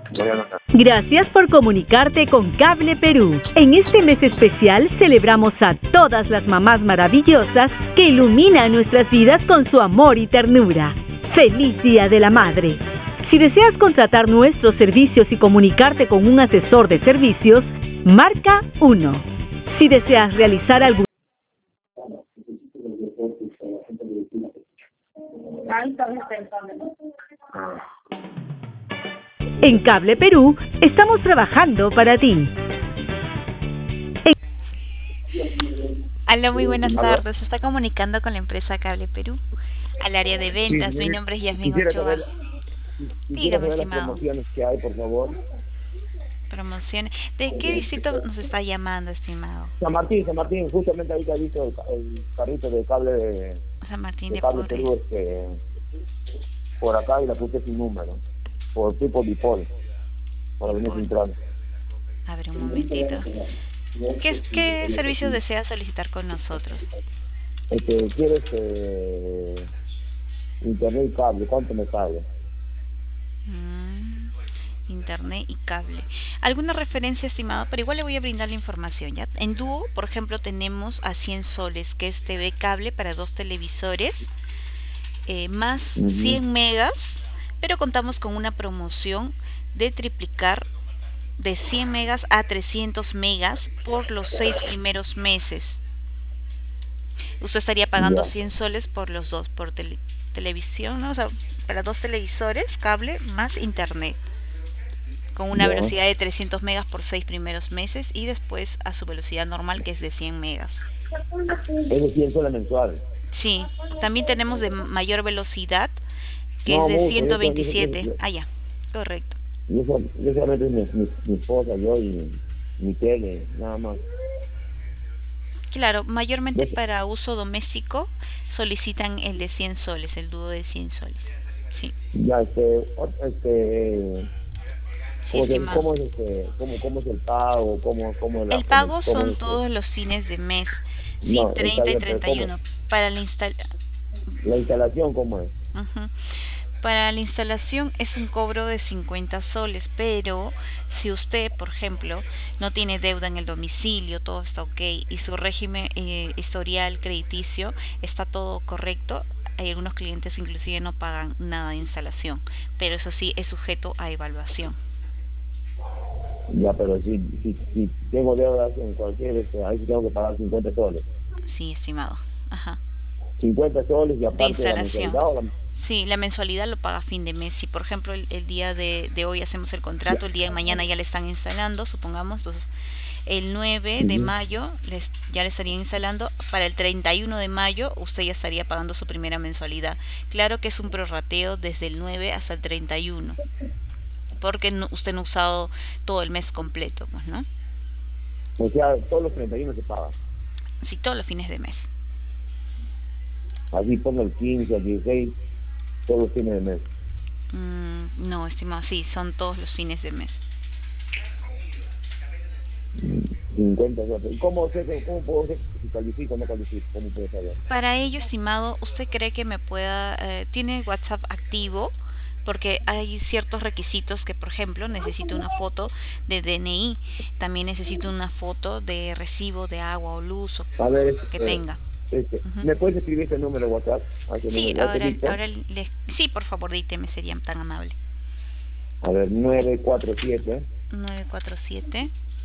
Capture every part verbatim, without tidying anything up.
Voy a anotar. Gracias por comunicarte con Cable Perú. En este mes especial celebramos a todas las mamás maravillosas que iluminan nuestras vidas con su amor y ternura. ¡Feliz Día de la Madre! Si deseas contratar nuestros servicios y comunicarte con un asesor de servicios, marca uno. Si deseas realizar algún... En Cable Perú, estamos trabajando para ti. En... Aló, muy buenas tardes. Se está comunicando con la empresa Cable Perú, al área de ventas. Sí, Mi nombre es Yasmin quisiera Ochoa. saber, quisiera Dígame, saber las estimado. promociones que hay, por favor. Promociones. ¿De qué distrito nos está llamando, estimado? San Martín, San Martín, justamente ahorita he visto el, ca- el carrito de cable de, San Martín de de Cable Porres. Perú este, por acá y la puse sin número, por tipo bipol, para venir Bipol. entrando. A ver, un momentito. ¿Qué, qué servicios desea solicitar con nosotros? Este, quiero este, internet y cable, ¿cuánto me sale? Mm, internet y cable. ¿Alguna referencia, estimado? Pero igual le voy a brindar la información, ¿ya? En Dúo, por ejemplo, tenemos a cien soles, que es T V cable para dos televisores, eh, más Uh-huh. cien megas, pero contamos con una promoción de triplicar de cien megas a trescientos megas por los seis primeros meses. Usted estaría pagando Ya, cien soles por los dos, por tele- televisión, ¿no? O sea, para dos televisores, cable más internet, con una ya. velocidad de trescientos megas por seis primeros meses y después a su velocidad normal, que es de cien megas. Es de cien soles mensual. Sí, también tenemos de mayor velocidad, que es No, de mucho, yo, yo, yo, yo, ciento veintisiete. yo, Ah, ya, correcto. yo, sol- yo solamente mi, mi, mi esposa, yo y mi tele, nada más. Claro, mayormente Yo- para uso doméstico solicitan el de cien soles, el dúo de cien soles. Sí, Ya, este, ot- este, sí, ¿cómo, se, estimado. cómo es este, cómo, cómo es el pago, cómo, cómo la, El cómo, pago cómo son es este, todos los fines de mes, sí, no, está treinta y bien, pero treinta y cómo, uno Para la instala la instalación cómo es. Ujú. Para la instalación es un cobro de cincuenta soles, pero si usted, por ejemplo, no tiene deuda en el domicilio, todo está ok y su régimen eh, historial crediticio está todo correcto, hay algunos clientes inclusive no pagan nada de instalación, pero eso sí es sujeto a evaluación. Ya, pero si, si, si tengo deudas en cualquier, este, ahí sí tengo que pagar cincuenta soles. Sí, estimado. Ajá. cincuenta soles y De aparte de la instalación. mensualidad o la, Sí, la mensualidad lo paga a fin de mes. Si por ejemplo el, el día de, de hoy hacemos el ya. contrato, el día de mañana ya le están instalando, supongamos, entonces el nueve de Uh-huh. mayo les, ya le estarían instalando, para el treinta y uno de mayo usted ya estaría pagando su primera mensualidad. Claro que es un prorrateo desde el nueve hasta el treinta y uno, porque no, usted no ha usado todo el mes completo, pues, ¿no? O sea, todos los treinta y uno se pagan. Sí, todos los fines de mes. Así pongo el quince, el dieciséis, todos los fines de mes. Mm, no, estimado, sí, son todos los fines de mes. cincuenta soles. ¿Y cómo sé que, cómo puedo ser si califico o no califico? ¿Cómo puedo saber? Para ello, estimado, ¿usted cree que me pueda, eh, tiene WhatsApp activo? Porque hay ciertos requisitos que, por ejemplo, necesito una foto de D N I, también necesito una foto de recibo de agua o luz o A ver, que este, tenga. este, Ujú. ¿me puedes escribir ese número de WhatsApp? A ese Sí, número, ¿ya te ahora, listo? ahora le, sí, por favor, díteme, sería tan amable. A ver, nueve cuatro siete, nueve cuatro siete.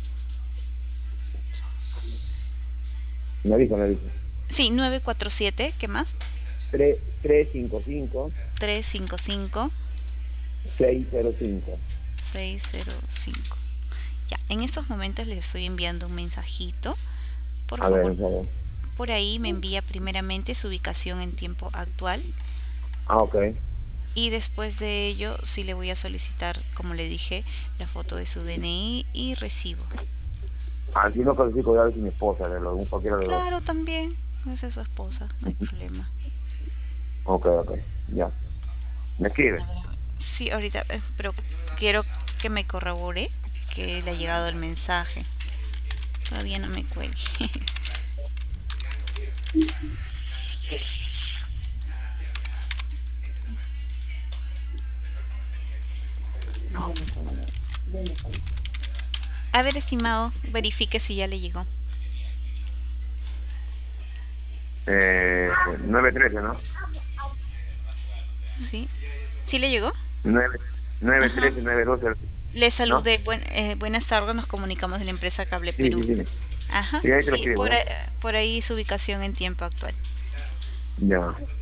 me avisa, me avisa. Sí, nueve cuatro siete, ¿qué más? tres, tres cinco cinco, tres cinco cinco, seis cero cinco. seis cero cinco. Ya, en estos momentos les estoy enviando un mensajito. Por A ver, favor, por favor. por ahí me envía primeramente su ubicación en tiempo actual Ah, ok. y después de ello sí le voy a solicitar, como le dije, la foto de su D N I y recibo. Ah, si no califico ya es mi esposa, de los, cualquiera de los dos. Claro, también, esa es su esposa, no hay problema. Ok, ok, ya. ¿Me escribe? Sí, ahorita, eh, pero quiero que me corrobore que le ha llegado el mensaje. Todavía no me cuelgue. A ver, estimado, verifique si ya le llegó. Eh, nueve trece, ¿no? ¿Sí? ¿Sí le llegó? nueve, nueve trece, nueve doce. Le ¿No? saludé. Buen, eh, buenas tardes, nos comunicamos de la empresa Cable Sí, Perú. sí, sí. Ajá. Sí, ahí te lo Sí, escribo, por, ¿eh? ahí- por ahí su ubicación en tiempo actual. Ya.